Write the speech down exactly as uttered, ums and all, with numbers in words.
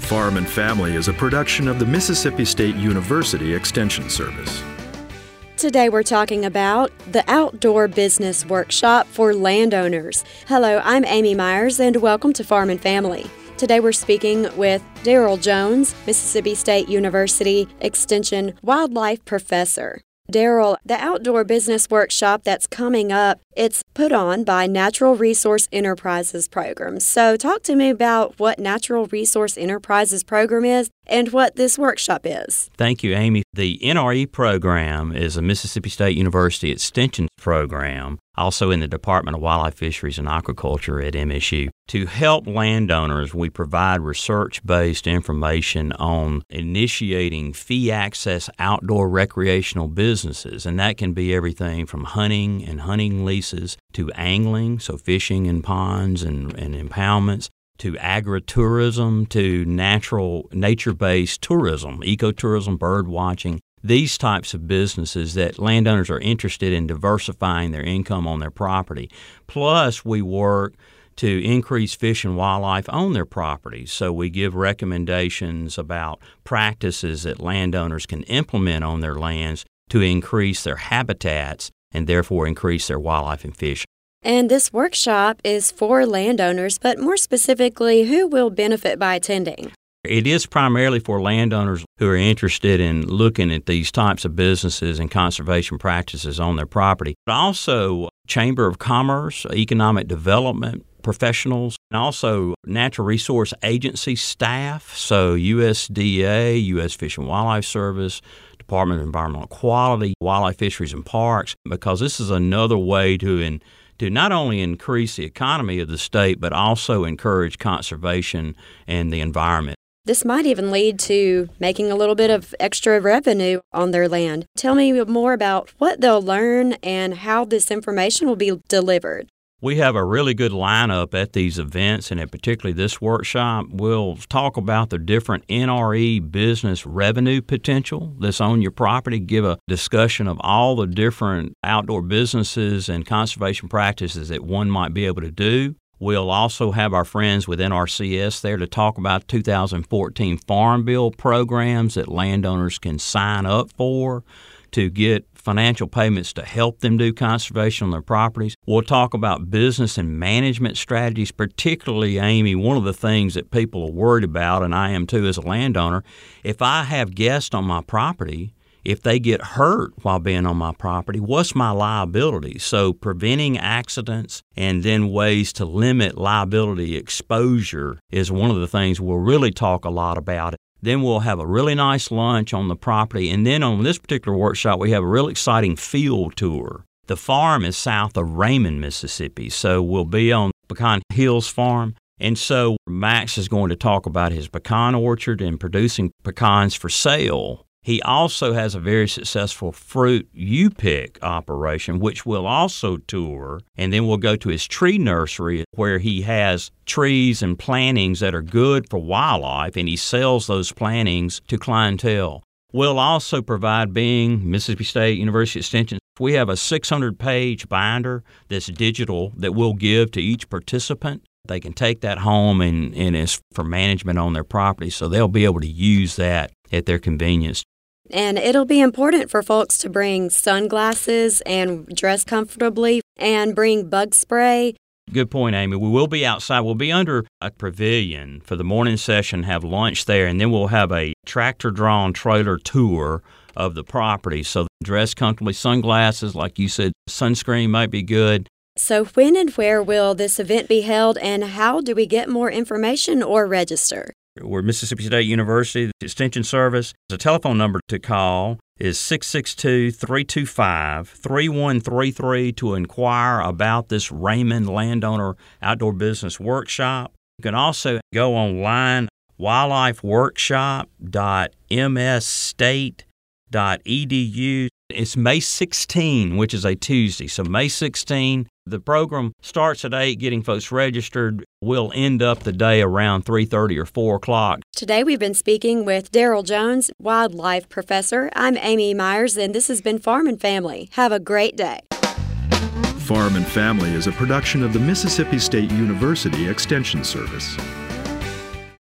Farm and Family is a production of the Mississippi State University Extension Service. Today we're talking about the Outdoor Business Workshop for Landowners. Hello, I'm Amy Myers and welcome to Farm and Family. Today we're speaking with Daryl Jones, Mississippi State University Extension Wildlife Professor. Daryl, the Outdoor Business Workshop that's coming up, it's put on by Natural Resource Enterprises Program. So talk to me about what Natural Resource Enterprises Program is and what this workshop is. Thank you, Amy. The N R E program is a Mississippi State University Extension program, also in the Department of Wildlife, Fisheries, and Aquaculture at M S U. To help landowners, we provide research-based information on initiating fee-access outdoor recreational businesses, and that can be everything from hunting and hunting leases to angling, so fishing in ponds and, and impoundments, to agritourism, to natural, nature-based tourism, ecotourism, bird watching, these types of businesses that landowners are interested in diversifying their income on their property. Plus, we work to increase fish and wildlife on their properties. So we give recommendations about practices that landowners can implement on their lands to increase their habitats and therefore increase their wildlife and fish. And this workshop is for landowners, but more specifically, who will benefit by attending? It is primarily for landowners who are interested in looking at these types of businesses and conservation practices on their property, but also Chamber of Commerce, economic development professionals, and also Natural Resource Agency staff, so U S D A, U S Fish and Wildlife Service, Department of Environmental Quality, Wildlife, Fisheries, and Parks, because this is another way to in, to not only increase the economy of the state, but also encourage conservation and the environment. This might even lead to making a little bit of extra revenue on their land. Tell me more about what they'll learn and how this information will be delivered. We have a really good lineup at these events, and particularly this workshop. We'll talk about the different N R E business revenue potential that's on your property, give a discussion of all the different outdoor businesses and conservation practices that one might be able to do. We'll also have our friends with N R C S there to talk about two thousand fourteen Farm Bill programs that landowners can sign up for to get financial payments to help them do conservation on their properties. We'll talk about business and management strategies, particularly, Amy, one of the things that people are worried about, and I am too as a landowner, if I have guests on my property, if they get hurt while being on my property, what's my liability? So preventing accidents and then ways to limit liability exposure is one of the things we'll really talk a lot about. Then we'll have a really nice lunch on the property. And then on this particular workshop, we have a real exciting field tour. The farm is south of Raymond, Mississippi, so we'll be on Pecan Hills Farm. And so Max is going to talk about his pecan orchard and producing pecans for sale. He also has a very successful fruit U-pick operation, which we'll also tour. And then we'll go to his tree nursery where he has trees and plantings that are good for wildlife, and he sells those plantings to clientele. We'll also provide, being Mississippi State University Extension, we have a six hundred page binder that's digital that we'll give to each participant. They can take that home and, and it's for management on their property, so they'll be able to use that at their convenience. And it'll be important for folks to bring sunglasses and dress comfortably and bring bug spray. Good point, Amy. We will be outside. We'll be under a pavilion for the morning session, have lunch there, and then we'll have a tractor-drawn trailer tour of the property. So dress comfortably, sunglasses, like you said, sunscreen might be good. So when and where will this event be held, and how do we get more information or register? We're Mississippi State University Extension Service. The telephone number to call is six six two, three two five, three one three three to inquire about this Raymond Landowner Outdoor Business Workshop. You can also go online, wildlife workshop dot m s state dot e d u. It's May sixteenth, which is a Tuesday. So May sixteenth, the program starts at eight, getting folks registered. We'll end up the day around three thirty or four o'clock. Today we've been speaking with Daryl Jones, Wildlife Professor. I'm Amy Myers, and this has been Farm and Family. Have a great day. Farm and Family is a production of the Mississippi State University Extension Service.